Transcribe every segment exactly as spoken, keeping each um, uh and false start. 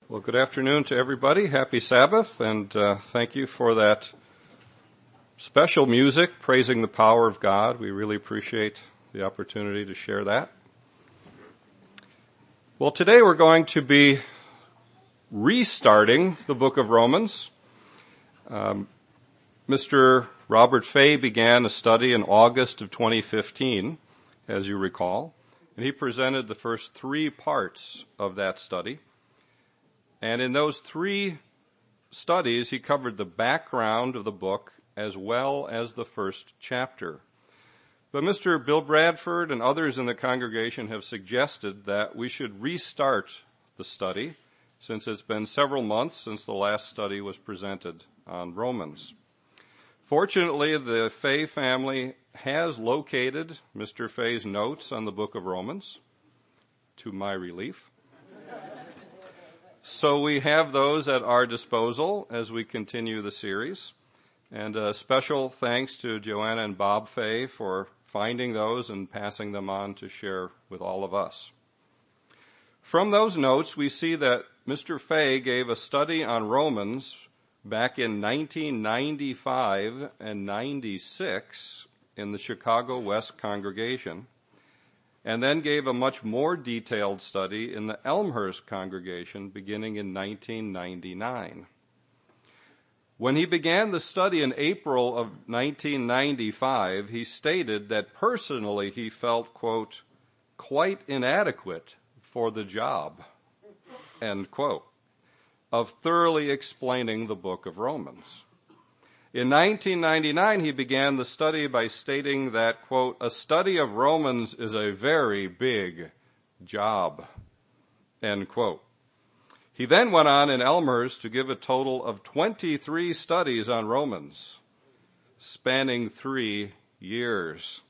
Well, good afternoon to everybody. Happy Sabbath, and uh, thank you for that special music praising the power of God. We really appreciate the opportunity to share that. Well, today we're going to be restarting the book of Romans. Um, Mister Robert Fay began a study in August of twenty fifteen, as you recall, and he presented the first three parts of that study. And in those three studies, he covered the background of the book as well as the first chapter. But Mister Bill Bradford and others in the congregation have suggested that we should restart the study, since it's been several months since the last study was presented on Romans. Fortunately, the Fay family has located Mister Fay's notes on the book of Romans, to my relief. So we have those at our disposal as we continue the series. And a special thanks to Joanna and Bob Fay for finding those and passing them on to share with all of us. From those notes, we see that Mister Fay gave a study on Romans back in nineteen ninety-five and ninety-six in the Chicago West congregation, and then gave a much more detailed study in the Elmhurst congregation beginning in nineteen ninety-nine. When he began the study in April of nineteen ninety-five, he stated that personally he felt, quote, quite inadequate for the job, end quote, of thoroughly explaining the book of Romans. In nineteen ninety-nine, he began the study by stating that, quote, a study of Romans is a very big job, end quote. He then went on in Elmhurst to give a total of twenty-three studies on Romans, spanning three years.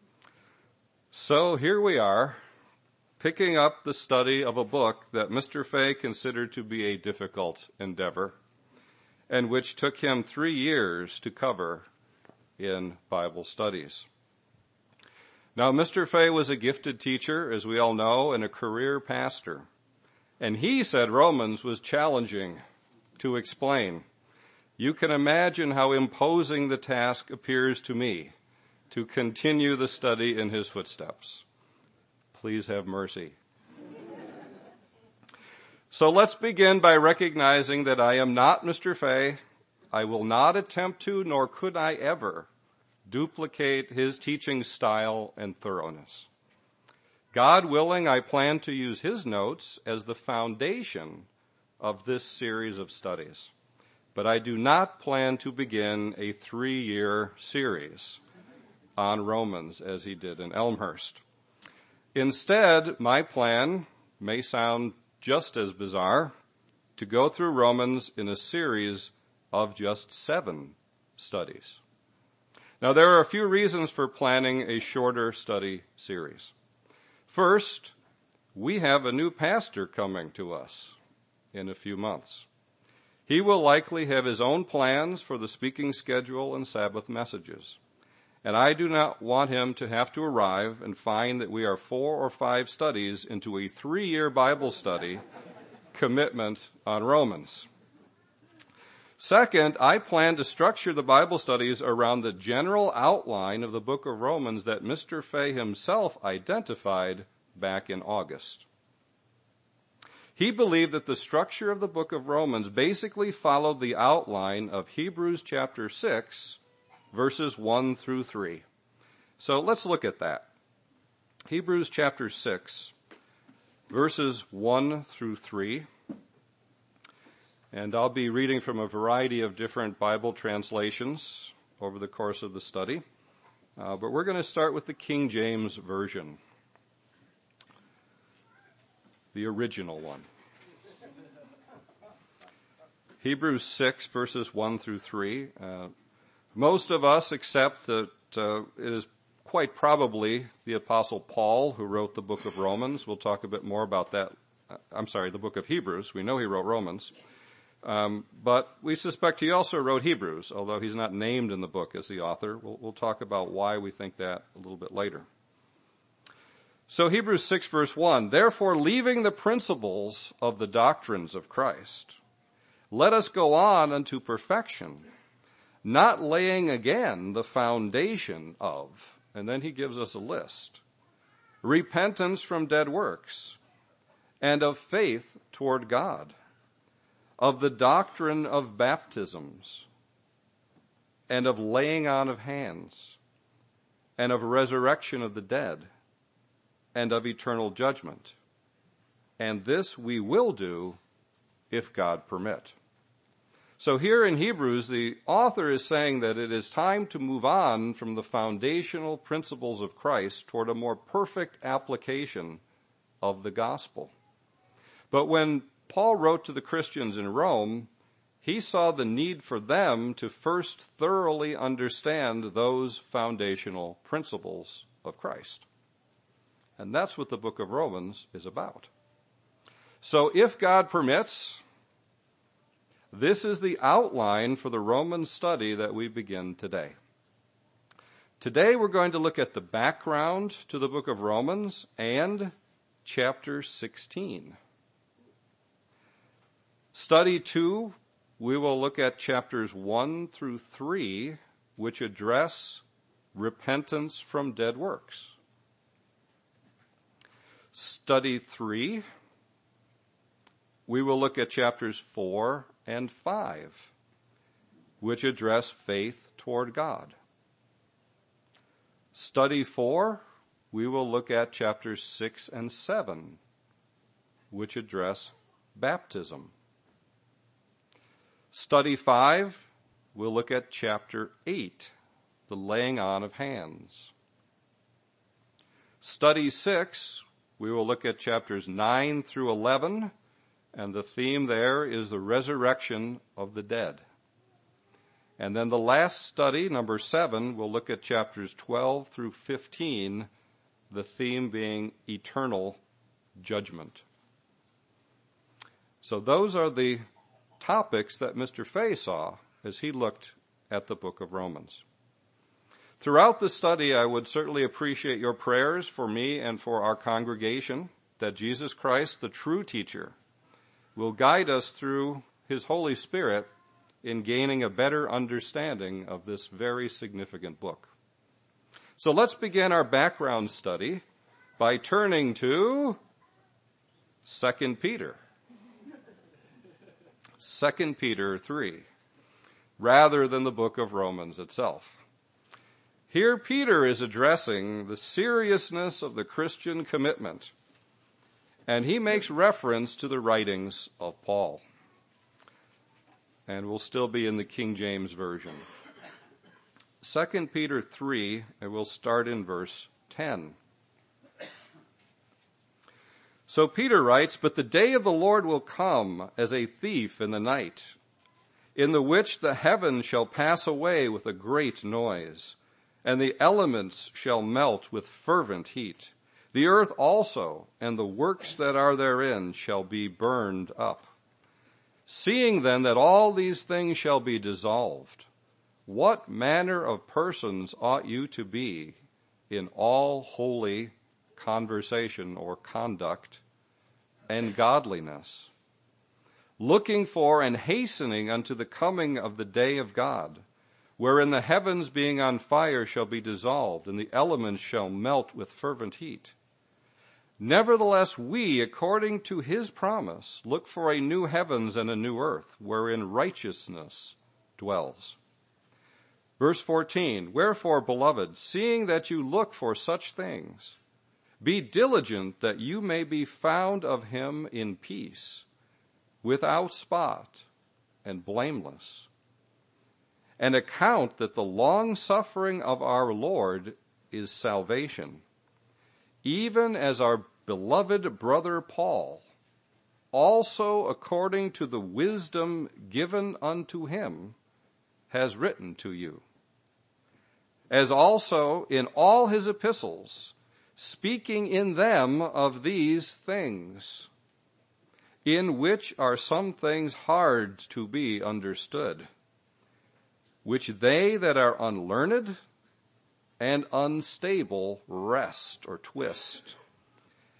So here we are, picking up the study of a book that Mister Fay considered to be a difficult endeavor, and which took him three years to cover in Bible studies. Now, Mister Fay was a gifted teacher, as we all know, and a career pastor. And he said Romans was challenging to explain. You can imagine how imposing the task appears to me to continue the study in his footsteps. Please have mercy. So let's begin by recognizing that I am not Mister Fay. I will not attempt to, nor could I ever, duplicate his teaching style and thoroughness. God willing, I plan to use his notes as the foundation of this series of studies. But I do not plan to begin a three-year series on Romans as he did in Elmhurst. Instead, my plan may sound just as bizarre, to go through Romans in a series of just seven studies. Now, there are a few reasons for planning a shorter study series. First, we have a new pastor coming to us in a few months. He will likely have his own plans for the speaking schedule and Sabbath messages. And I do not want him to have to arrive and find that we are four or five studies into a three-year Bible study commitment on Romans. Second, I plan to structure the Bible studies around the general outline of the book of Romans that Mister Fay himself identified back in August. He believed that the structure of the book of Romans basically followed the outline of Hebrews chapter six, verses one through three. So let's look at that. Hebrews chapter six, verses one through three. And I'll be reading from a variety of different Bible translations over the course of the study. Uh, but we're going to start with the King James Version, the original one. Hebrews six, verses one through three. Uh, Most of us accept that uh, it is quite probably the Apostle Paul who wrote the book of Romans. We'll talk a bit more about that. I'm sorry, the book of Hebrews. We know he wrote Romans. Um, but we suspect he also wrote Hebrews, although he's not named in the book as the author. We'll, we'll talk about why we think that a little bit later. So Hebrews six verse one, therefore leaving the principles of the doctrines of Christ, let us go on unto perfection, not laying again the foundation of, and then he gives us a list, repentance from dead works, and of faith toward God, of the doctrine of baptisms, and of laying on of hands, and of resurrection of the dead, and of eternal judgment. And this we will do if God permit. So here in Hebrews, the author is saying that it is time to move on from the foundational principles of Christ toward a more perfect application of the gospel. But when Paul wrote to the Christians in Rome, he saw the need for them to first thoroughly understand those foundational principles of Christ. And that's what the book of Romans is about. So if God permits, this is the outline for the Roman study that we begin today. Today we're going to look at the background to the book of Romans and chapter sixteen. Study two, we will look at chapters one through three, which address repentance from dead works. Study three, we will look at chapters four and five, which address faith toward God. Study four, we will look at chapters six and seven, which address baptism. Study five, we'll look at chapter eight, the laying on of hands. Study six, we will look at chapters nine through eleven, and the theme there is the resurrection of the dead. And then the last study, number seven, we'll look at chapters twelve through fifteen, the theme being eternal judgment. So those are the topics that Mister Fay saw as he looked at the book of Romans. Throughout the study, I would certainly appreciate your prayers for me and for our congregation, that Jesus Christ, the true teacher, will guide us through his Holy Spirit in gaining a better understanding of this very significant book. So let's begin our background study by turning to Second Peter. Second Peter three, rather than the book of Romans itself. Here Peter is addressing the seriousness of the Christian commitment, and he makes reference to the writings of Paul. And we'll still be in the King James Version. Second Peter three, and we'll start in verse ten. So Peter writes, but the day of the Lord will come as a thief in the night, in the which the heavens shall pass away with a great noise, and the elements shall melt with fervent heat. The earth also and the works that are therein shall be burned up. Seeing then that all these things shall be dissolved, what manner of persons ought you to be in all holy conversation or conduct and godliness, looking for and hastening unto the coming of the day of God, wherein the heavens being on fire shall be dissolved, and the elements shall melt with fervent heat. Nevertheless, we, according to his promise, look for a new heavens and a new earth, wherein righteousness dwells. Verse fourteen, wherefore, beloved, seeing that you look for such things, be diligent that you may be found of him in peace, without spot and blameless. And account that the long suffering of our Lord is salvation, even as our beloved brother Paul, also according to the wisdom given unto him, has written to you, as also in all his epistles, speaking in them of these things, in which are some things hard to be understood, which they that are unlearned and unstable wrest or twist,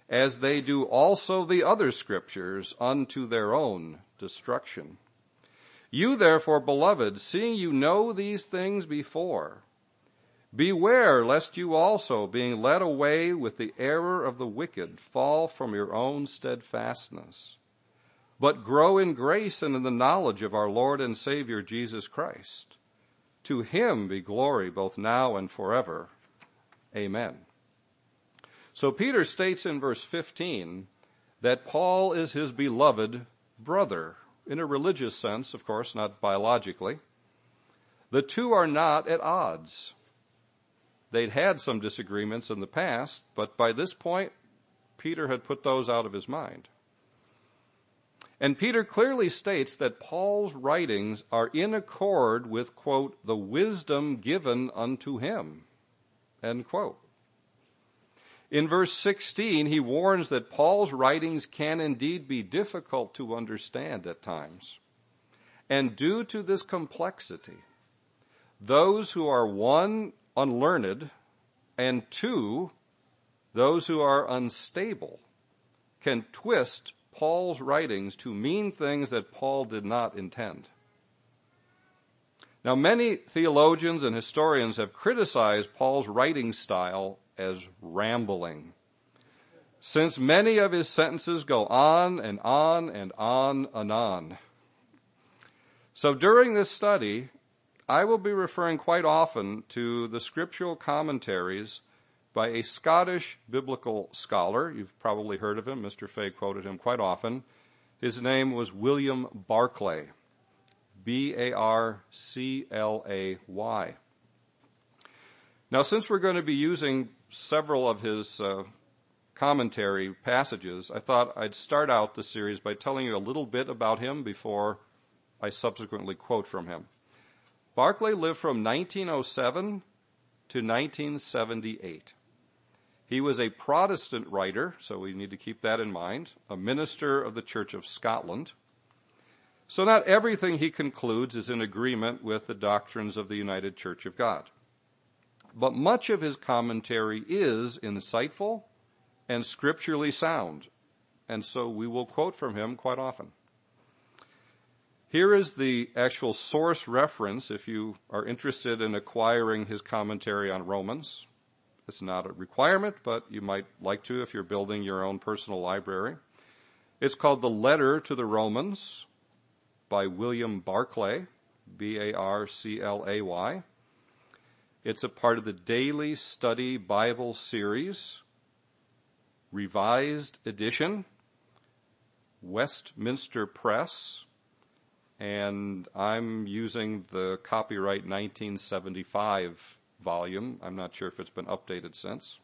as they do also the other scriptures unto their own destruction. You therefore, beloved, seeing you know these things before, beware lest you also, being led away with the error of the wicked, fall from your own steadfastness, but grow in grace and in the knowledge of our Lord and Savior Jesus Christ. To him be glory both now and forever. Amen. So Peter states in verse fifteen that Paul is his beloved brother, in a religious sense, of course, not biologically. The two are not at odds. They'd had some disagreements in the past, but by this point, Peter had put those out of his mind. And Peter clearly states that Paul's writings are in accord with, quote, the wisdom given unto him, end quote. In verse sixteen, he warns that Paul's writings can indeed be difficult to understand at times. And due to this complexity, those who are, one, unlearned, and two, those who are unstable, can twist Paul's writings to mean things that Paul did not intend. Now, many theologians and historians have criticized Paul's writing style as rambling, since many of his sentences go on and on and on and on. So during this study, I will be referring quite often to the scriptural commentaries by a Scottish biblical scholar. You've probably heard of him. Mister Fay quoted him quite often. His name was William Barclay, B A R C L A Y. Now, since we're going to be using several of his uh, commentary passages, I thought I'd start out the series by telling you a little bit about him before I subsequently quote from him. Barclay lived from nineteen oh seven to nineteen seventy-eight. He was a Protestant writer, so we need to keep that in mind, a minister of the Church of Scotland. So not everything he concludes is in agreement with the doctrines of the United Church of God. But much of his commentary is insightful and scripturally sound, and so we will quote from him quite often. Here is the actual source reference if you are interested in acquiring his commentary on Romans. It's not a requirement, but you might like to if you're building your own personal library. It's called The Letter to the Romans by William Barclay, B A R C L A Y. It's a part of the Daily Study Bible Series, Revised Edition, Westminster Press, and I'm using the copyright nineteen seventy-five volume. I'm not sure if it's been updated since.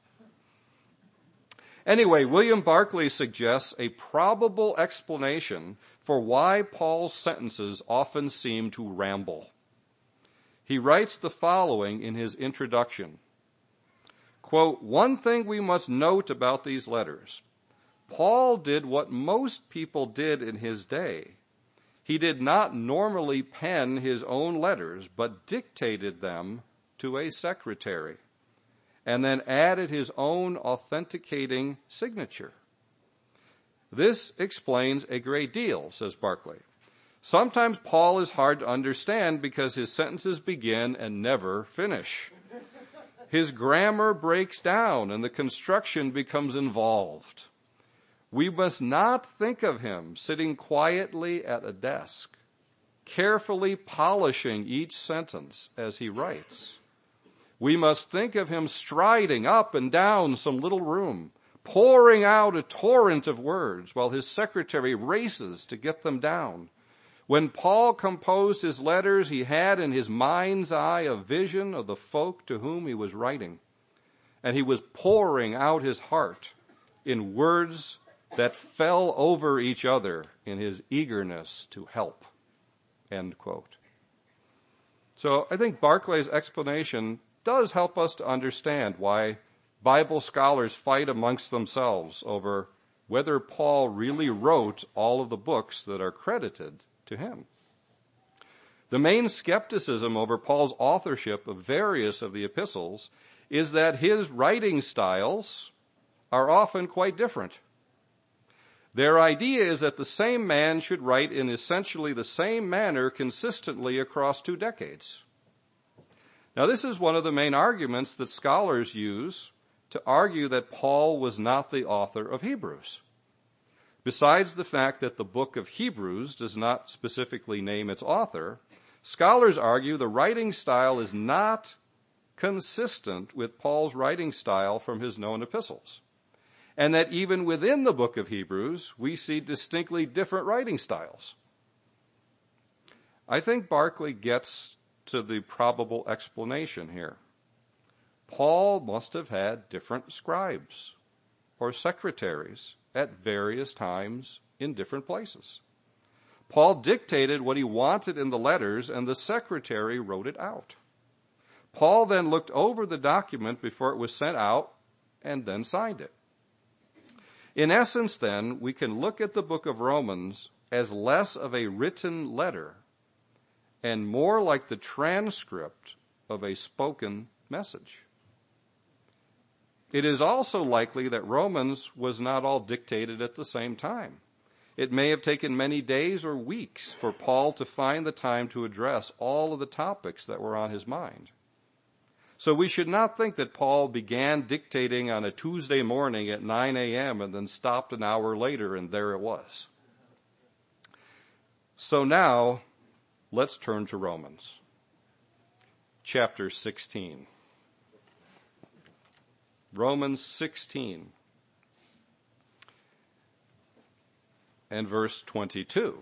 Anyway, William Barclay suggests a probable explanation for why Paul's sentences often seem to ramble. He writes the following in his introduction. Quote, one thing we must note about these letters. Paul did what most people did in his day. He did not normally pen his own letters, but dictated them to a secretary, and then added his own authenticating signature. This explains a great deal, says Barclay. Sometimes Paul is hard to understand because his sentences begin and never finish. His grammar breaks down and the construction becomes involved. We must not think of him sitting quietly at a desk, carefully polishing each sentence as he writes. We must think of him striding up and down some little room, pouring out a torrent of words while his secretary races to get them down. When Paul composed his letters, he had in his mind's eye a vision of the folk to whom he was writing, and he was pouring out his heart in words that fell over each other in his eagerness to help. End quote. So I think Barclay's explanation does help us to understand why Bible scholars fight amongst themselves over whether Paul really wrote all of the books that are credited to him. The main skepticism over Paul's authorship of various of the epistles is that his writing styles are often quite different. Their idea is that the same man should write in essentially the same manner consistently across two decades. Now, this is one of the main arguments that scholars use to argue that Paul was not the author of Hebrews. Besides the fact that the book of Hebrews does not specifically name its author, scholars argue the writing style is not consistent with Paul's writing style from his known epistles, and that even within the book of Hebrews, we see distinctly different writing styles. I think Barclay gets to the probable explanation here. Paul must have had different scribes or secretaries at various times in different places. Paul dictated what he wanted in the letters, and the secretary wrote it out. Paul then looked over the document before it was sent out and then signed it. In essence, then, we can look at the book of Romans as less of a written letter and more like the transcript of a spoken message. It is also likely that Romans was not all dictated at the same time. It may have taken many days or weeks for Paul to find the time to address all of the topics that were on his mind. So we should not think that Paul began dictating on a Tuesday morning at nine a.m. and then stopped an hour later and there it was. So now, let's turn to Romans, chapter sixteen. Romans sixteen and verse twenty-two.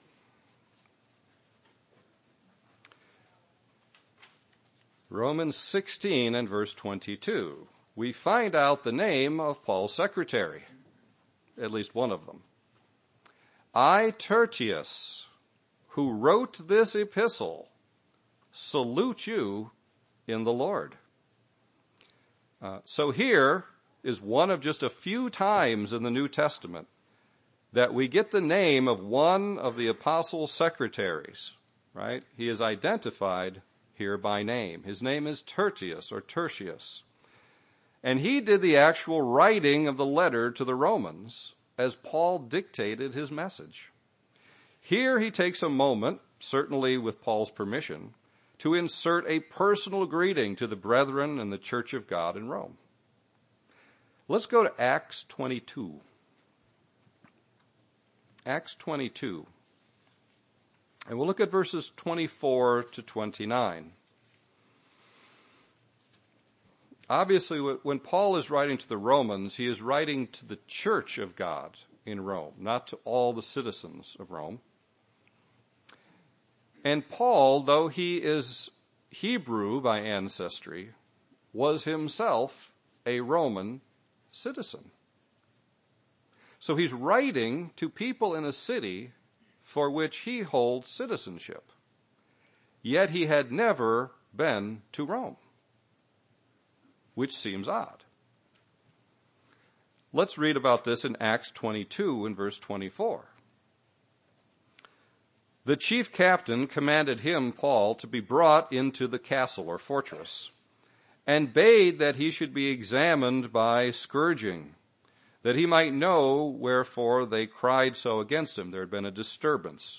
Romans sixteen and verse twenty-two. We find out the name of Paul's secretary, at least one of them. I, Tertius, who wrote this epistle, salute you in the Lord. Uh, so here is one of just a few times in the New Testament that we get the name of one of the apostles' secretaries, right? He is identified here by name. His name is Tertius or Tertius. And he did the actual writing of the letter to the Romans as Paul dictated his message. Here he takes a moment, certainly with Paul's permission, to insert a personal greeting to the brethren and the church of God in Rome. Let's go to Acts twenty-two. Acts twenty-two. And we'll look at verses twenty-four to twenty-nine. Obviously, when Paul is writing to the Romans, he is writing to the church of God in Rome, not to all the citizens of Rome. And Paul, though he is Hebrew by ancestry, was himself a Roman citizen. So he's writing to people in a city for which he holds citizenship. Yet he had never been to Rome, which seems odd. Let's read about this in Acts twenty-two and verse twenty-four. The chief captain commanded him, Paul, to be brought into the castle or fortress, and bade that he should be examined by scourging, that he might know wherefore they cried so against him. There had been a disturbance.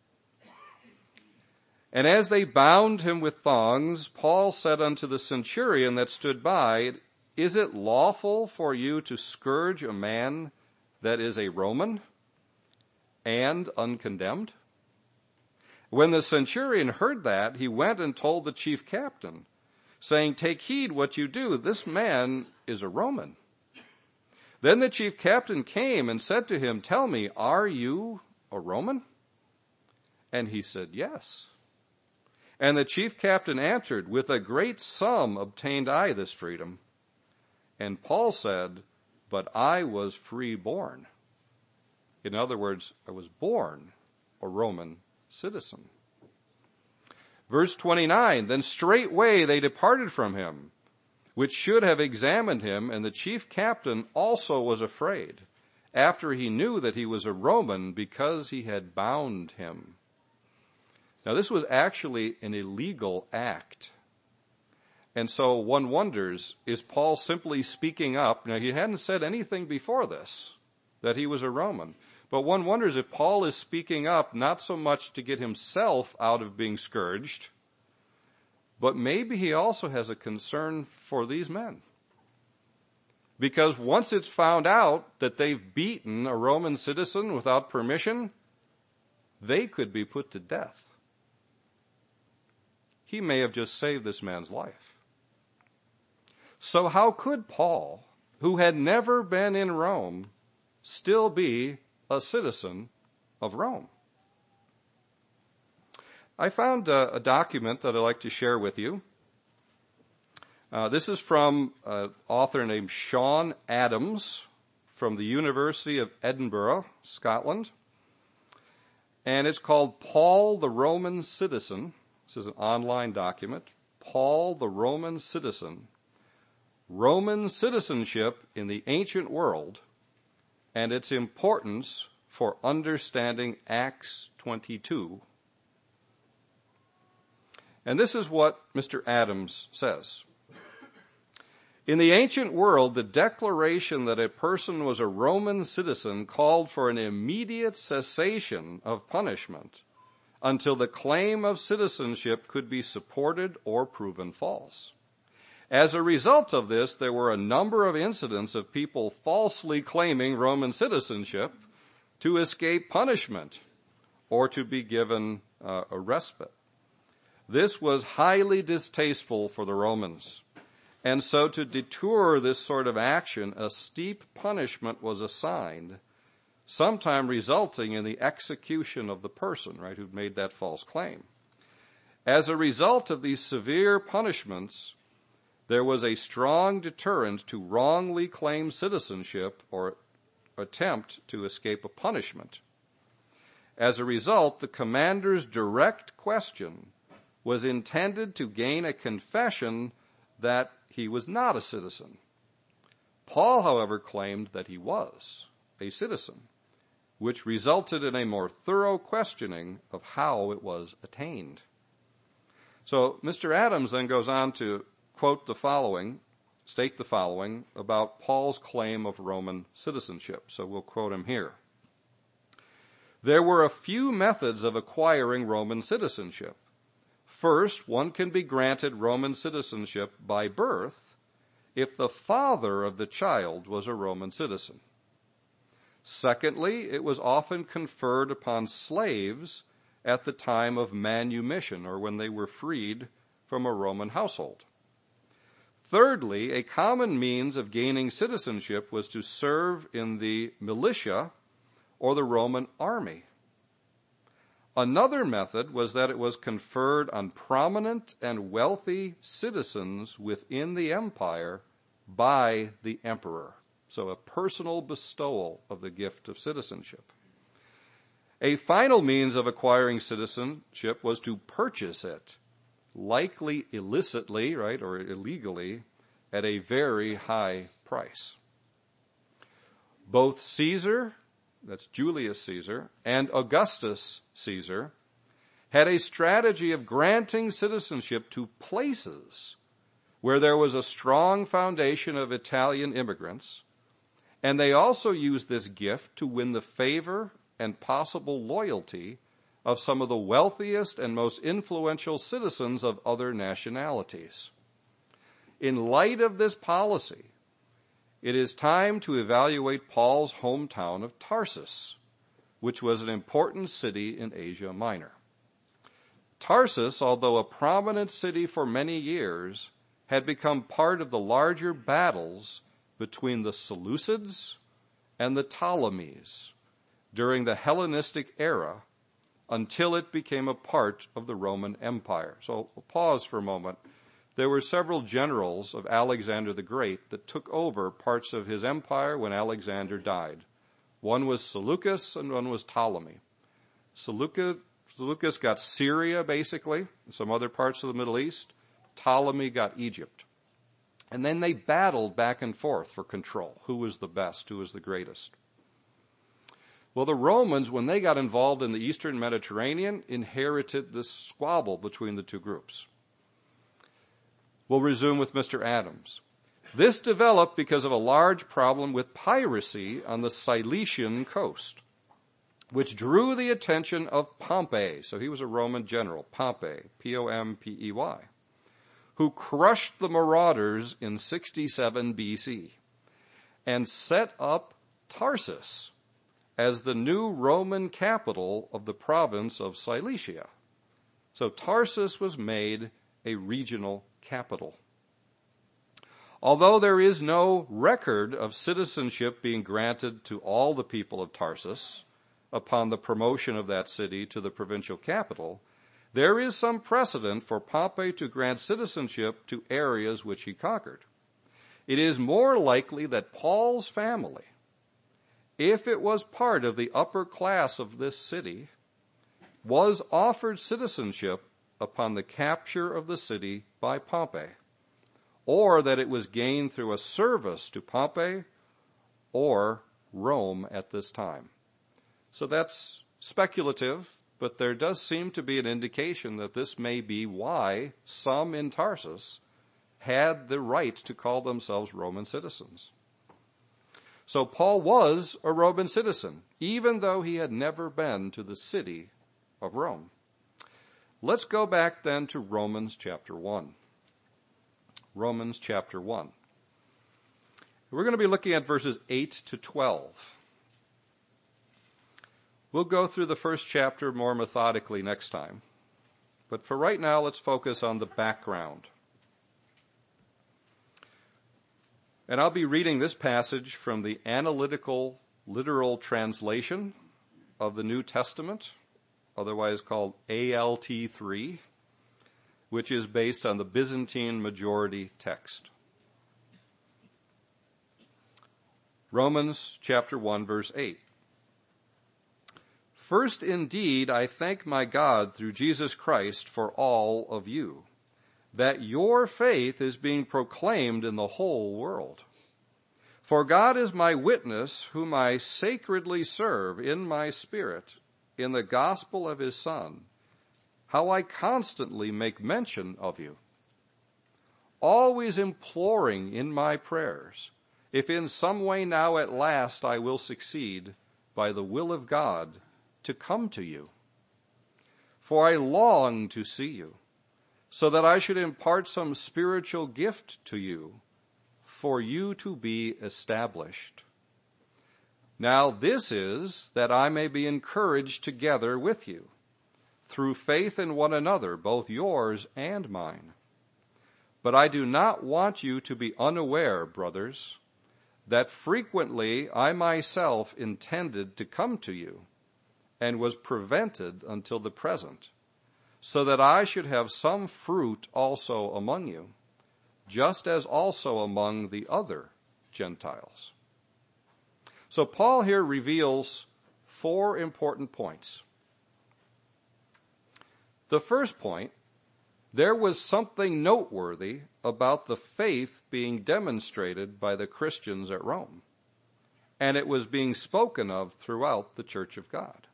And as they bound him with thongs, Paul said unto the centurion that stood by, Is it lawful for you to scourge a man that is a Roman and uncondemned? When the centurion heard that, he went and told the chief captain, saying, Take heed what you do. This man is a Roman. Then the chief captain came and said to him, Tell me, are you a Roman? And he said, Yes. And the chief captain answered, With a great sum obtained I this freedom. And Paul said, But I was free-born. In other words, I was born a Roman citizen. Verse twenty-nine, Then straightway they departed from him, which should have examined him, and the chief captain also was afraid, after he knew that he was a Roman, because he had bound him. Now this was actually an illegal act. And so one wonders, is Paul simply speaking up? Now, he hadn't said anything before this, that he was a Roman. But one wonders if Paul is speaking up not so much to get himself out of being scourged, but maybe he also has a concern for these men. Because once it's found out that they've beaten a Roman citizen without permission, they could be put to death. He may have just saved this man's life. So how could Paul, who had never been in Rome, still be a citizen of Rome? I found a, a document that I'd like to share with you. Uh, this is from an author named Sean Adams from the University of Edinburgh, Scotland. And it's called Paul the Roman Citizen. This is an online document. Paul the Roman Citizen. Roman citizenship in the ancient world and its importance for understanding Acts twenty-two. And this is what Mister Adams says. In the ancient world, the declaration that a person was a Roman citizen called for an immediate cessation of punishment until the claim of citizenship could be supported or proven false. As a result of this, there were a number of incidents of people falsely claiming Roman citizenship to escape punishment or to be given uh, a respite. This was highly distasteful for the Romans. And so to deter this sort of action, a steep punishment was assigned, sometime resulting in the execution of the person, right, who'd made that false claim. As a result of these severe punishments, there was a strong deterrent to wrongly claim citizenship or attempt to escape a punishment. As a result, the commander's direct question was intended to gain a confession that he was not a citizen. Paul, however, claimed that he was a citizen, which resulted in a more thorough questioning of how it was attained. So Mister Adams then goes on to quote the following, state the following about Paul's claim of Roman citizenship. So we'll quote him here. There were a few methods of acquiring Roman citizenship. First, one can be granted Roman citizenship by birth if the father of the child was a Roman citizen. Secondly, it was often conferred upon slaves at the time of manumission, or when they were freed from a Roman household. Thirdly, a common means of gaining citizenship was to serve in the militia or the Roman army. Another method was that it was conferred on prominent and wealthy citizens within the empire by the emperor. So a personal bestowal of the gift of citizenship. A final means of acquiring citizenship was to purchase it, likely illicitly, right, or illegally, at a very high price. Both Caesar, that's Julius Caesar, and Augustus Caesar had a strategy of granting citizenship to places where there was a strong foundation of Italian immigrants, and they also used this gift to win the favor and possible loyalty of some of the wealthiest and most influential citizens of other nationalities. In light of this policy, it is time to evaluate Paul's hometown of Tarsus, which was an important city in Asia Minor. Tarsus, although a prominent city for many years, had become part of the larger battles between the Seleucids and the Ptolemies during the Hellenistic era until it became a part of the Roman Empire. So we'll pause for a moment. There were several generals of Alexander the Great that took over parts of his empire when Alexander died. One was Seleucus and one was Ptolemy. Seleucus, Seleucus got Syria, basically, and some other parts of the Middle East. Ptolemy got Egypt. And then they battled back and forth for control. Who was the best? Who was the greatest? Well, the Romans, when they got involved in the Eastern Mediterranean, inherited this squabble between the two groups. We'll resume with Mister Adams. This developed because of a large problem with piracy on the Cilician coast, which drew the attention of Pompey. So he was a Roman general, Pompey, P O M P E Y, who crushed the marauders in sixty-seven B C and set up Tarsus as the new Roman capital of the province of Cilicia. So Tarsus was made a regional capital. Although there is no record of citizenship being granted to all the people of Tarsus upon the promotion of that city to the provincial capital, there is some precedent for Pompey to grant citizenship to areas which he conquered. It is more likely that Paul's family, if it was part of the upper class of this city, was offered citizenship upon the capture of the city by Pompey, or that it was gained through a service to Pompey or Rome at this time. So that's speculative, but there does seem to be an indication that this may be why some in Tarsus had the right to call themselves Roman citizens. So Paul was a Roman citizen, even though he had never been to the city of Rome. Let's go back then to Romans chapter one. Romans chapter one. We're going to be looking at verses eight to twelve. We'll go through the first chapter more methodically next time. But for right now, let's focus on the background. And I'll be reading this passage from the Analytical Literal Translation of the New Testament, otherwise called A L T three, which is based on the Byzantine majority text. Romans chapter one, verse eight. First, indeed, I thank my God through Jesus Christ for all of you, that your faith is being proclaimed in the whole world. For God is my witness, whom I sacredly serve in my spirit, in the gospel of his Son, how I constantly make mention of you, always imploring in my prayers, if in some way now at last I will succeed, by the will of God, to come to you. For I long to see you, so that I should impart some spiritual gift to you, for you to be established. Now this is that I may be encouraged together with you, through faith in one another, both yours and mine. But I do not want you to be unaware, brothers, that frequently I myself intended to come to you, and was prevented until the present, so that I should have some fruit also among you, just as also among the other Gentiles. So Paul here reveals four important points. The first point, there was something noteworthy about the faith being demonstrated by the Christians at Rome, and it was being spoken of throughout the Church of God.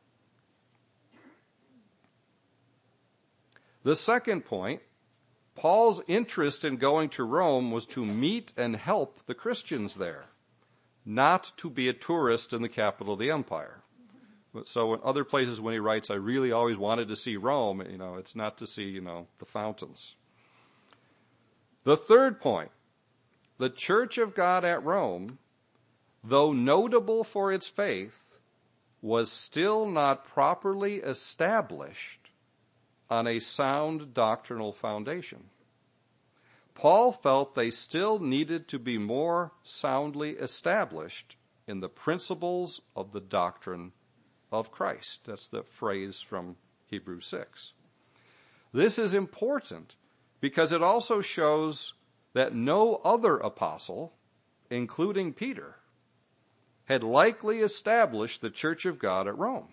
The second point, Paul's interest in going to Rome was to meet and help the Christians there, not to be a tourist in the capital of the empire. So in other places when he writes, I really always wanted to see Rome, you know, it's not to see, you know, the fountains. The third point, the Church of God at Rome, though notable for its faith, was still not properly established on a sound doctrinal foundation. Paul felt they still needed to be more soundly established in the principles of the doctrine of Christ. That's the phrase from Hebrews six. This is important because it also shows that no other apostle, including Peter, had likely established the Church of God at Rome.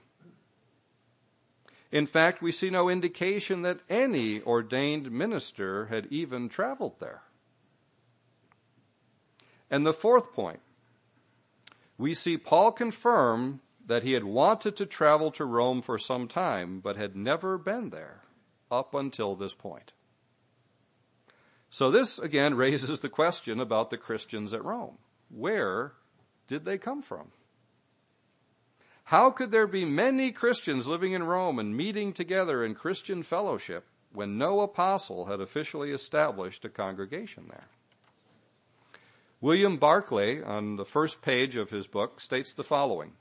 In fact, we see no indication that any ordained minister had even traveled there. And the fourth point, we see Paul confirm that he had wanted to travel to Rome for some time, but had never been there up until this point. So this, again, raises the question about the Christians at Rome. Where did they come from? How could there be many Christians living in Rome and meeting together in Christian fellowship when no apostle had officially established a congregation there? William Barclay, on the first page of his book, states the following.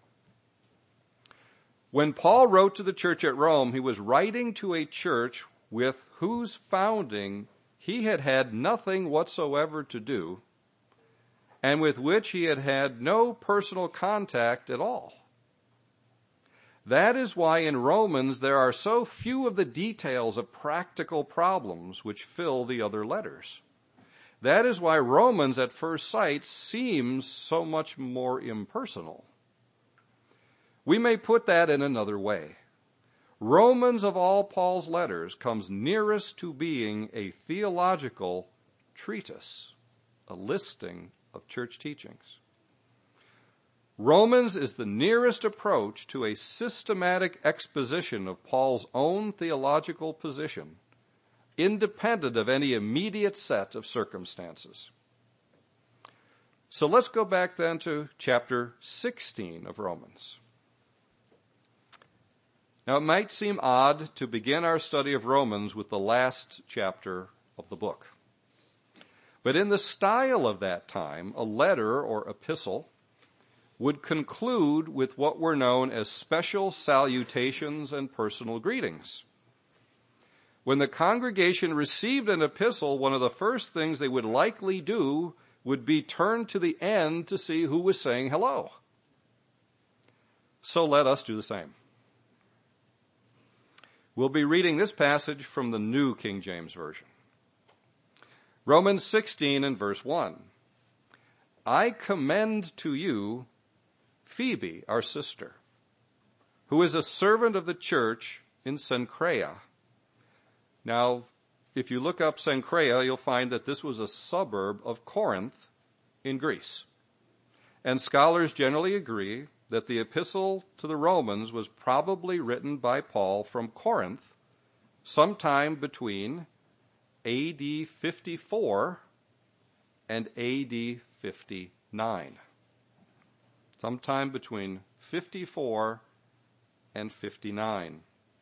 When Paul wrote to the church at Rome, he was writing to a church with whose founding he had had nothing whatsoever to do, and with which he had had no personal contact at all. That is why in Romans there are so few of the details of practical problems which fill the other letters. That is why Romans at first sight seems so much more impersonal. We may put that in another way. Romans of all Paul's letters comes nearest to being a theological treatise, a listing of church teachings. Romans is the nearest approach to a systematic exposition of Paul's own theological position, independent of any immediate set of circumstances. So let's go back then to chapter sixteen of Romans. Now, it might seem odd to begin our study of Romans with the last chapter of the book. But in the style of that time, a letter or epistle would conclude with what were known as special salutations and personal greetings. When the congregation received an epistle, one of the first things they would likely do would be turn to the end to see who was saying hello. So let us do the same. We'll be reading this passage from the New King James Version. Romans sixteen and verse one. I commend to you Phoebe, our sister, who is a servant of the church in Cenchrea. Now, if you look up Cenchrea, you'll find that this was a suburb of Corinth in Greece. And scholars generally agree that the epistle to the Romans was probably written by Paul from Corinth sometime between A D fifty-four and A D fifty-nine. Sometime between fifty-four and fifty-nine.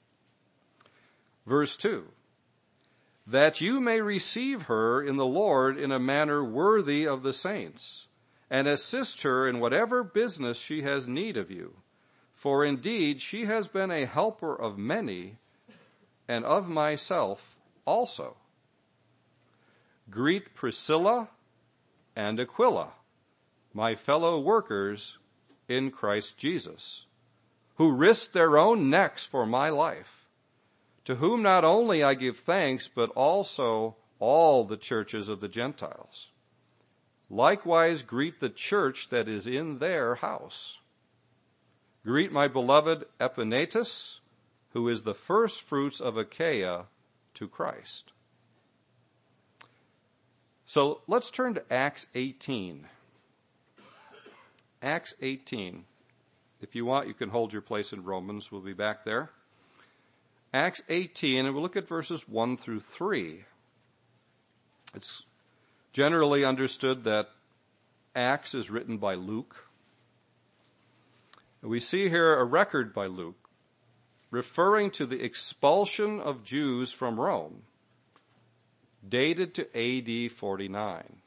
Verse two. That you may receive her in the Lord in a manner worthy of the saints, and assist her in whatever business she has need of you. For indeed she has been a helper of many, and of myself also. Greet Priscilla and Aquila, my fellow workers in Christ Jesus, who risked their own necks for my life, to whom not only I give thanks, but also all the churches of the Gentiles. Likewise greet the church that is in their house. Greet my beloved Epaenetus, who is the first fruits of Achaia to Christ. So let's turn to Acts eighteen. Acts eighteen. If you want, you can hold your place in Romans. We'll be back there. Acts eighteen, and we'll look at verses one through three. It's generally understood that Acts is written by Luke. We see here a record by Luke referring to the expulsion of Jews from Rome, dated to A D forty-nine.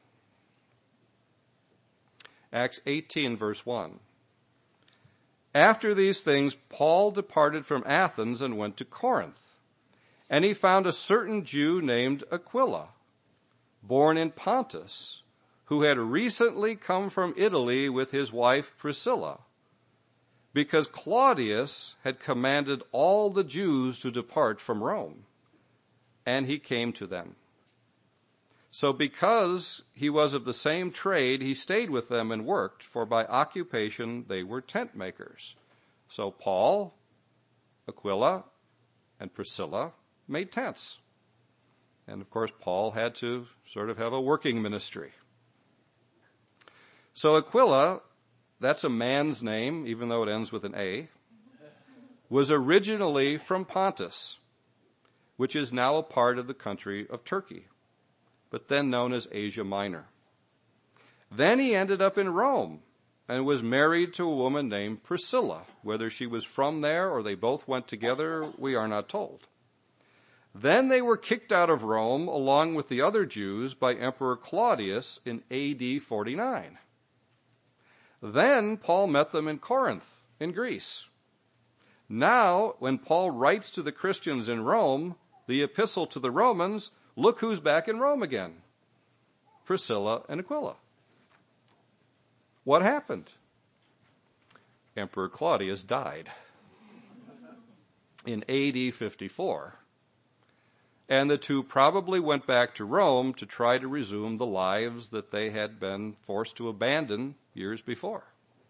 Acts eighteen, verse one. After these things, Paul departed from Athens and went to Corinth, and he found a certain Jew named Aquila, born in Pontus, who had recently come from Italy with his wife Priscilla, because Claudius had commanded all the Jews to depart from Rome, and he came to them. So because he was of the same trade, he stayed with them and worked, for by occupation they were tent makers. So Paul, Aquila, and Priscilla made tents. And of course, Paul had to sort of have a working ministry. So Aquila, that's a man's name, even though it ends with an A, was originally from Pontus, which is now a part of the country of Turkey. but then known as Asia Minor. Then he ended up in Rome and was married to a woman named Priscilla. Whether she was from there or they both went together, we are not told. Then they were kicked out of Rome along with the other Jews by Emperor Claudius in A D forty-nine. Then Paul met them in Corinth, in Greece. Now, when Paul writes to the Christians in Rome, the epistle to the Romans, look who's back in Rome again. Priscilla and Aquila. What happened? Emperor Claudius died in A D fifty-four. And the two probably went back to Rome to try to resume the lives that they had been forced to abandon years before.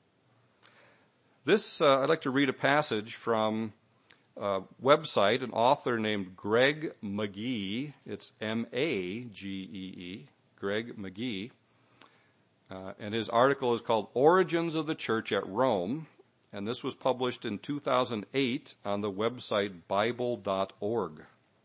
This, uh, I'd like to read a passage from a website, an author named Greg McGee. It's M A G E E, Greg McGee. Uh, and his article is called Origins of the Church at Rome. And this was published in two thousand eight on the website Bible dot org.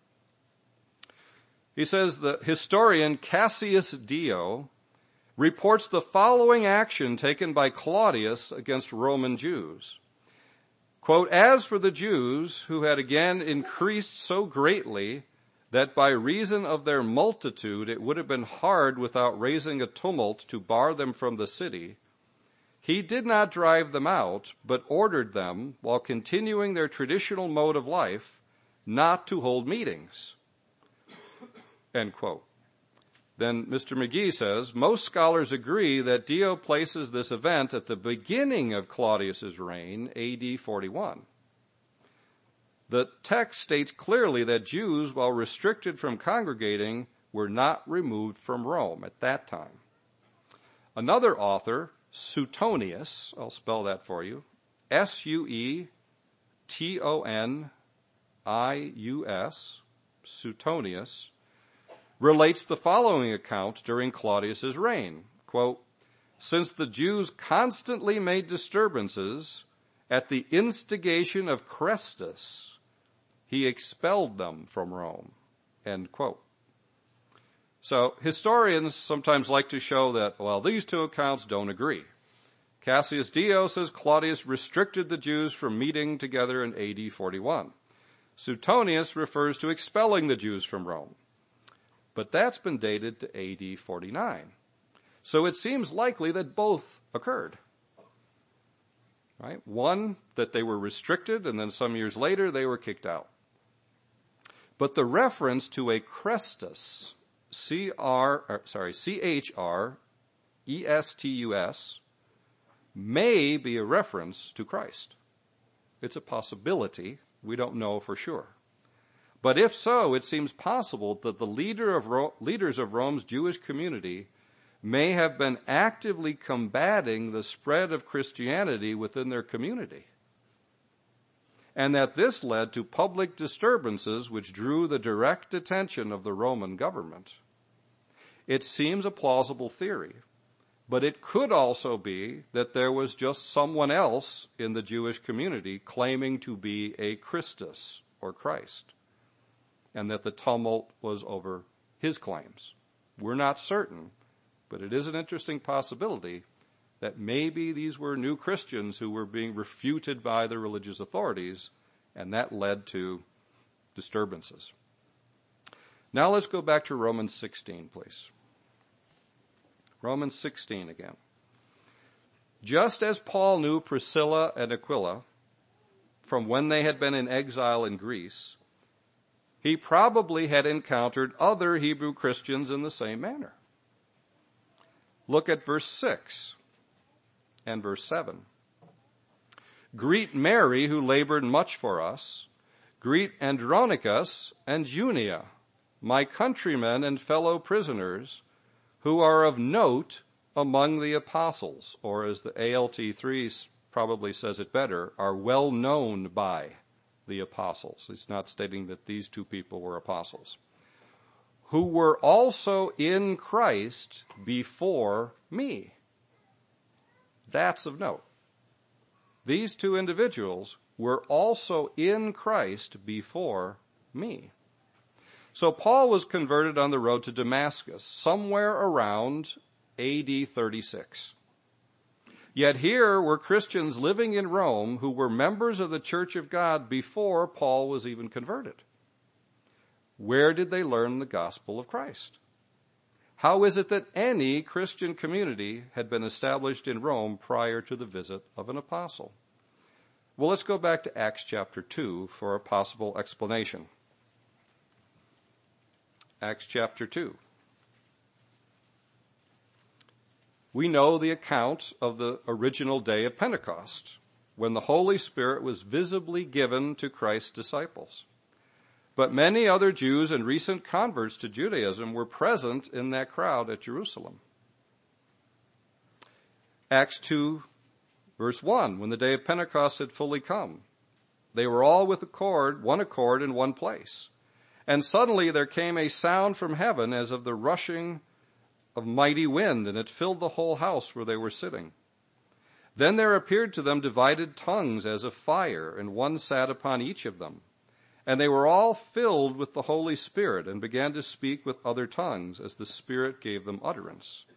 He says the historian Cassius Dio reports the following action taken by Claudius against Roman Jews. Quote, as for the Jews who had again increased so greatly that by reason of their multitude it would have been hard without raising a tumult to bar them from the city, he did not drive them out, but ordered them, while continuing their traditional mode of life, not to hold meetings. End quote. Then Mister McGee says, most scholars agree that Dio places this event at the beginning of Claudius's reign, A D forty-one. The text states clearly that Jews, while restricted from congregating, were not removed from Rome at that time. Another author, Suetonius, I'll spell that for you, S U E T O N I U S, Suetonius, relates the following account during Claudius's reign. Quote, since the Jews constantly made disturbances at the instigation of Chrestus, he expelled them from Rome. End quote. So historians sometimes like to show that, well, these two accounts don't agree. Cassius Dio says Claudius restricted the Jews from meeting together in A D forty-one. Suetonius refers to expelling the Jews from Rome. But that's been dated to A D forty-nine. So it seems likely that both occurred. Right? One, that they were restricted, and then some years later they were kicked out. But the reference to a Chrestus, C R, or, sorry, C H R E S T U S, may be a reference to Christ. It's a possibility. We don't know for sure. But if so, it seems possible that the leader of Ro- leaders of Rome's Jewish community may have been actively combating the spread of Christianity within their community, and that this led to public disturbances which drew the direct attention of the Roman government. It seems a plausible theory, but it could also be that there was just someone else in the Jewish community claiming to be a Christus or Christ, and that the tumult was over his claims. We're not certain, but it is an interesting possibility that maybe these were new Christians who were being refuted by the religious authorities, and that led to disturbances. Now let's go back to Romans sixteen, please. Romans sixteen again. Just as Paul knew Priscilla and Aquila from when they had been in exile in Greece, he probably had encountered other Hebrew Christians in the same manner. Look at verse six and verse seven. Greet Mary, who labored much for us. Greet Andronicus and Junia, my countrymen and fellow prisoners, who are of note among the apostles, or as the A L T three probably says it better, are well known by the apostles. It's not stating that these two people were apostles. Who were also in Christ before me. That's of note. These two individuals were also in Christ before me. So Paul was converted on the road to Damascus, somewhere around A D thirty-six. Yet here were Christians living in Rome who were members of the Church of God before Paul was even converted. Where did they learn the gospel of Christ? How is it that any Christian community had been established in Rome prior to the visit of an apostle? Well, let's go back to Acts chapter two for a possible explanation. Acts chapter two. We know the account of the original day of Pentecost, when the Holy Spirit was visibly given to Christ's disciples. But many other Jews and recent converts to Judaism were present in that crowd at Jerusalem. Acts two, verse one, when the day of Pentecost had fully come, they were all with accord, one accord in one place. And suddenly there came a sound from heaven as of the rushing of mighty wind, and it filled the whole house where they were sitting. Then there appeared to them divided tongues as of fire, and one sat upon each of them. And they were all filled with the Holy Spirit and began to speak with other tongues as the Spirit gave them utterance.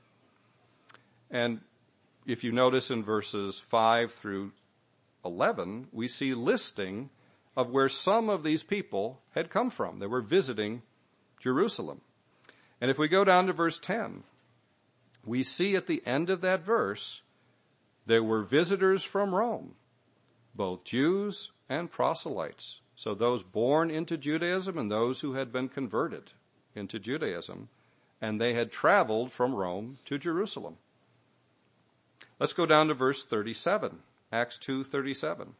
And if you notice in verses five through eleven, we see listing of where some of these people had come from. They were visiting Jerusalem. And if we go down to verse ten, we see at the end of that verse, there were visitors from Rome, both Jews and proselytes. So those born into Judaism and those who had been converted into Judaism, and they had traveled from Rome to Jerusalem. Let's go down to verse thirty-seven, Acts two thirty-seven.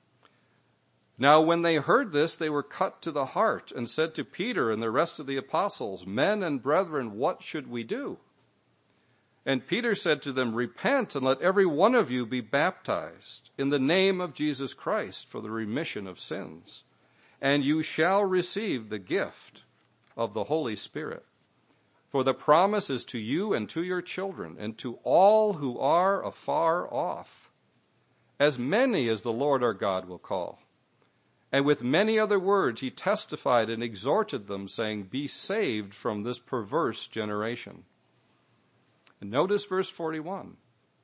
Now when they heard this, they were cut to the heart and said to Peter and the rest of the apostles, Men and brethren, what should we do? And Peter said to them, Repent and let every one of you be baptized in the name of Jesus Christ for the remission of sins, and you shall receive the gift of the Holy Spirit. For the promise is to you and to your children and to all who are afar off, as many as the Lord our God will call. And with many other words he testified and exhorted them, saying, Be saved from this perverse generation. And notice verse forty-one.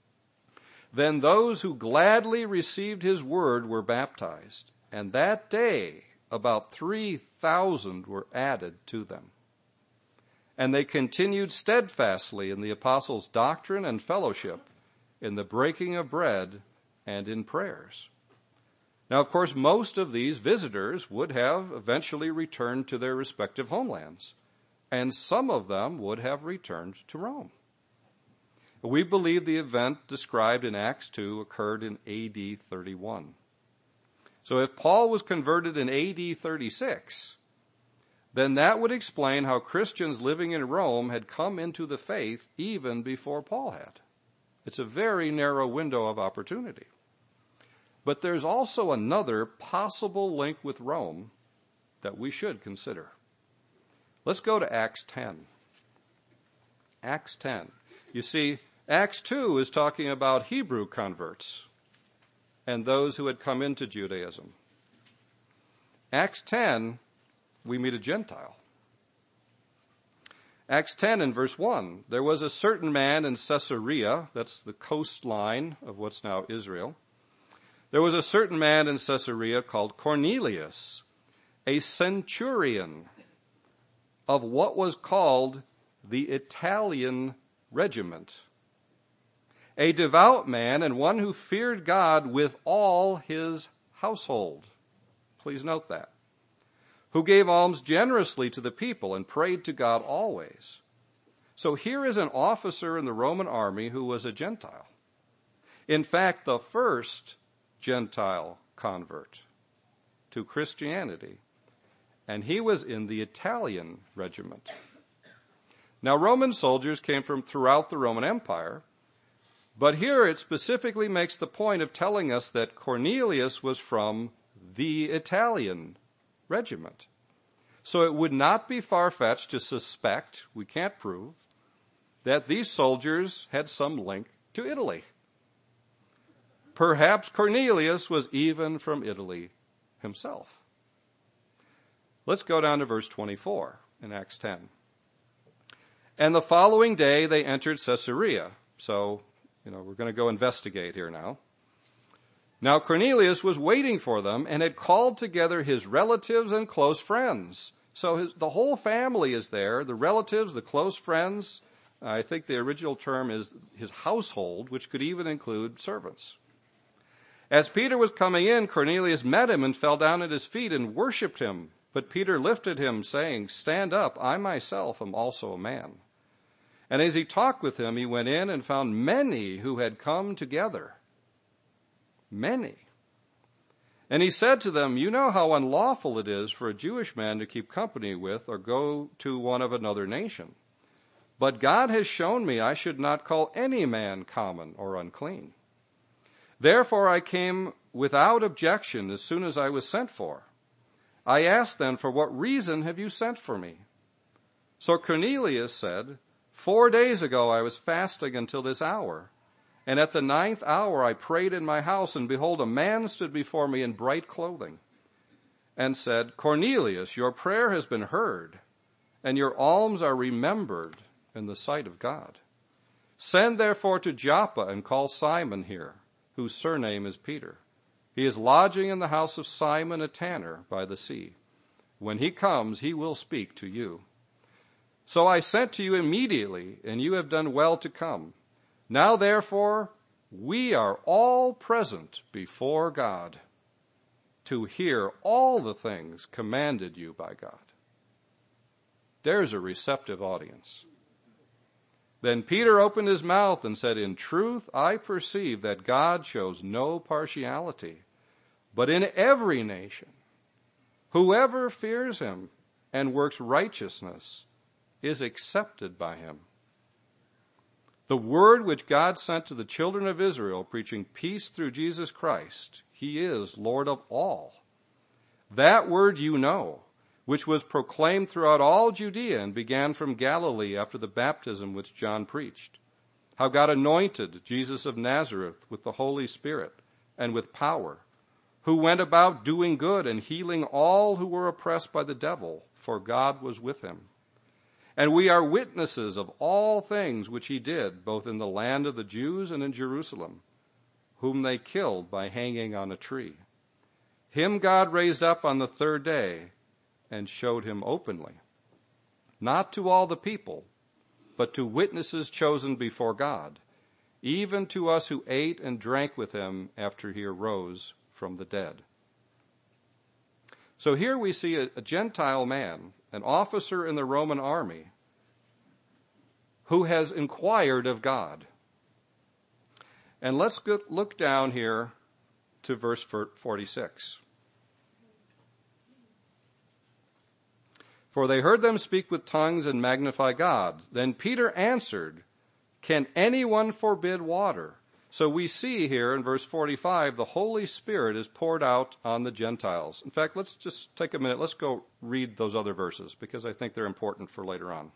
Then those who gladly received his word were baptized, and that day about three thousand were added to them. And they continued steadfastly in the apostles' doctrine and fellowship, in the breaking of bread and in prayers. Now, of course, most of these visitors would have eventually returned to their respective homelands, and some of them would have returned to Rome. We believe the event described in Acts two occurred in A D thirty-one. So if Paul was converted in A D thirty-six, then that would explain how Christians living in Rome had come into the faith even before Paul had. It's a very narrow window of opportunity. But there's also another possible link with Rome that we should consider. Let's go to Acts ten. Acts ten. You see, Acts two is talking about Hebrew converts and those who had come into Judaism. Acts ten, we meet a Gentile. Acts ten and verse one, there was a certain man in Caesarea, that's the coastline of what's now Israel. There was a certain man in Caesarea called Cornelius, a centurion of what was called the Italian regiment, a devout man and one who feared God with all his household. Please note that. Who gave alms generously to the people and prayed to God always. So here is an officer in the Roman army who was a Gentile. In fact, the first Gentile convert to Christianity, and he was in the Italian regiment. Now, Roman soldiers came from throughout the Roman Empire, but here it specifically makes the point of telling us that Cornelius was from the Italian regiment. So it would not be far-fetched to suspect, we can't prove, that these soldiers had some link to Italy. Perhaps Cornelius was even from Italy himself. Let's go down to verse twenty-four. in Acts ten. And the following day they entered Caesarea. So, you know, we're going to go investigate here now. Now Cornelius was waiting for them and had called together his relatives and close friends. So his, the whole family is there, the relatives, the close friends. I think the original term is his household, which could even include servants. As Peter was coming in, Cornelius met him and fell down at his feet and worshipped him. But Peter lifted him, saying, "Stand up, I myself am also a man." And as he talked with him, he went in and found many who had come together. Many. And he said to them, "You know how unlawful it is for a Jewish man to keep company with or go to one of another nation. But God has shown me I should not call any man common or unclean. Therefore I came without objection as soon as I was sent for. I asked then, 'For what reason have you sent for me?' So Cornelius said, 'Four days ago I was fasting until this hour. And at the ninth hour I prayed in my house, and behold, a man stood before me in bright clothing, and said, Cornelius, your prayer has been heard, and your alms are remembered in the sight of God. Send therefore to Joppa and call Simon here, whose surname is Peter. He is lodging in the house of Simon a tanner by the sea. When he comes, he will speak to you.' So I sent to you immediately, and you have done well to come. Now, therefore, we are all present before God to hear all the things commanded you by God." There's a receptive audience. Then Peter opened his mouth and said, "In truth, I perceive that God shows no partiality, but in every nation, whoever fears him and works righteousness is accepted by him. The word which God sent to the children of Israel, preaching peace through Jesus Christ, he is Lord of all. That word you know, which was proclaimed throughout all Judea and began from Galilee after the baptism which John preached, how God anointed Jesus of Nazareth with the Holy Spirit and with power, who went about doing good and healing all who were oppressed by the devil, for God was with him. And we are witnesses of all things which he did, both in the land of the Jews and in Jerusalem, whom they killed by hanging on a tree. Him God raised up on the third day and showed him openly, not to all the people, but to witnesses chosen before God, even to us who ate and drank with him after he arose from the dead." So here we see a, a Gentile man, an officer in the Roman army, who has inquired of God. And let's go, look down here to verse forty-six. "For they heard them speak with tongues and magnify God. Then Peter answered, 'Can anyone forbid water?'" So we see here in verse forty-five, the Holy Spirit is poured out on the Gentiles. In fact, let's just take a minute. Let's go read those other verses because I think they're important for later on.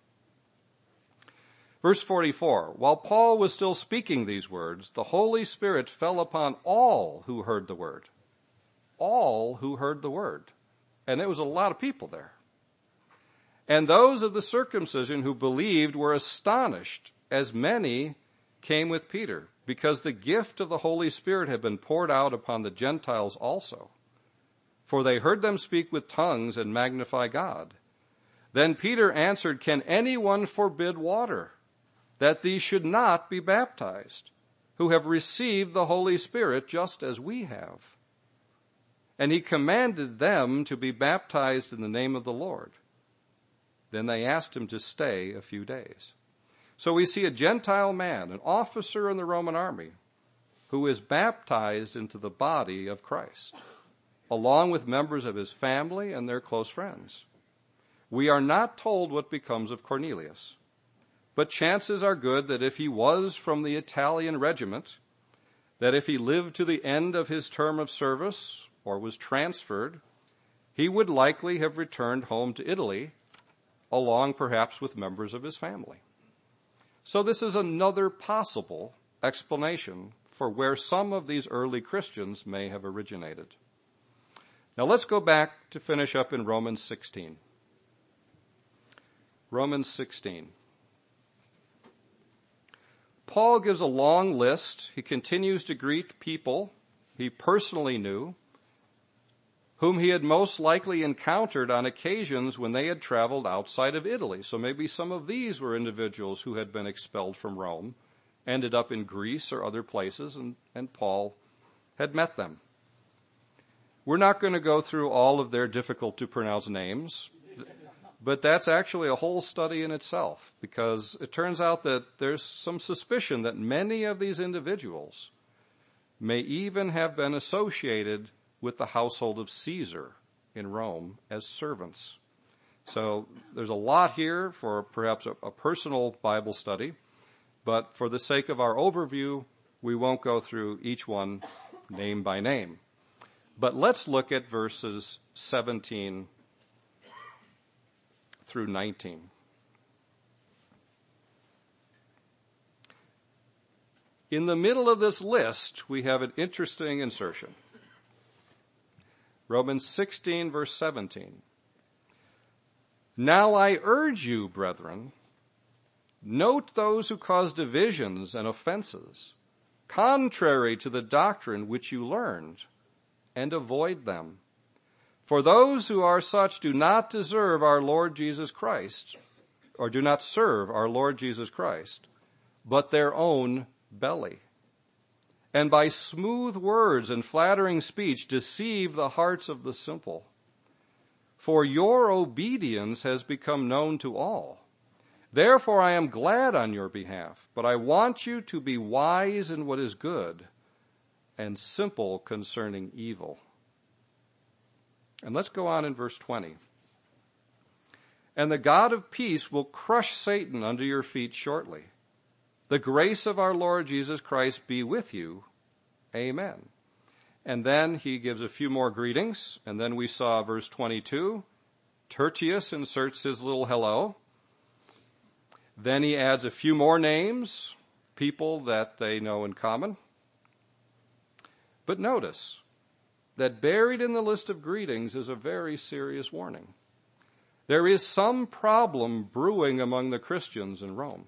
Verse forty-four, "While Paul was still speaking these words, the Holy Spirit fell upon all who heard the word." All who heard the word. And there was a lot of people there. "And those of the circumcision who believed were astonished, as many came with Peter, because the gift of the Holy Spirit had been poured out upon the Gentiles also. For they heard them speak with tongues and magnify God. Then Peter answered, 'Can anyone forbid water, that these should not be baptized, who have received the Holy Spirit just as we have?' And he commanded them to be baptized in the name of the Lord. Then they asked him to stay a few days." So we see a Gentile man, an officer in the Roman army, who is baptized into the body of Christ, along with members of his family and their close friends. We are not told what becomes of Cornelius, but chances are good that if he was from the Italian regiment, that if he lived to the end of his term of service or was transferred, he would likely have returned home to Italy, along perhaps with members of his family. So this is another possible explanation for where some of these early Christians may have originated. Now let's go back to finish up in Romans sixteen. Romans sixteen. Paul gives a long list. He continues to greet people he personally knew, whom he had most likely encountered on occasions when they had traveled outside of Italy. So maybe some of these were individuals who had been expelled from Rome, ended up in Greece or other places, and, and Paul had met them. We're not going to go through all of their difficult to pronounce names, but that's actually a whole study in itself, because it turns out that there's some suspicion that many of these individuals may even have been associated with the household of Caesar in Rome as servants. So there's a lot here for perhaps a, a personal Bible study, but for the sake of our overview, we won't go through each one name by name. But let's look at verses seventeen through nineteen. In the middle of this list, we have an interesting insertion. Romans sixteen, verse seventeen. Now I urge you, brethren, note those who cause divisions and offenses, contrary to the doctrine which you learned, and avoid them. For those who are such do not deserve our Lord Jesus Christ, or do not serve our Lord Jesus Christ, but their own belly. And by smooth words and flattering speech deceive the hearts of the simple. For your obedience has become known to all. Therefore I am glad on your behalf, but I want you to be wise in what is good and simple concerning evil. And let's go on in verse twenty. And the God of peace will crush Satan under your feet shortly. The grace of our Lord Jesus Christ be with you. Amen. And then he gives a few more greetings. And then we saw verse twenty-two. Tertius inserts his little hello. Then he adds a few more names, people that they know in common. But notice that buried in the list of greetings is a very serious warning. There is some problem brewing among the Christians in Rome.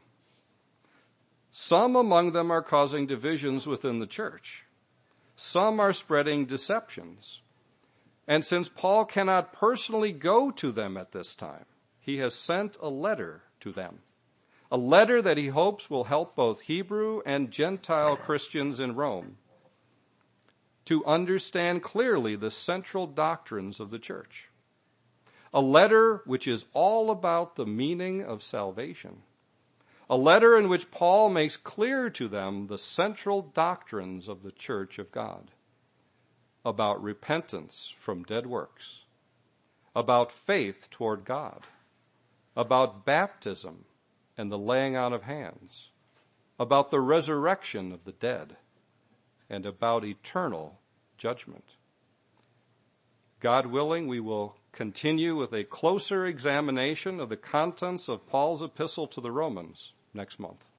Some among them are causing divisions within the church. Some are spreading deceptions. And since Paul cannot personally go to them at this time, he has sent a letter to them. A letter that he hopes will help both Hebrew and Gentile Christians in Rome to understand clearly the central doctrines of the church. A letter which is all about the meaning of salvation. A letter in which Paul makes clear to them the central doctrines of the church of God. About repentance from dead works. About faith toward God. About baptism and the laying on of hands. About the resurrection of the dead. And about eternal judgment. God willing, we will continue with a closer examination of the contents of Paul's epistle to the Romans next month.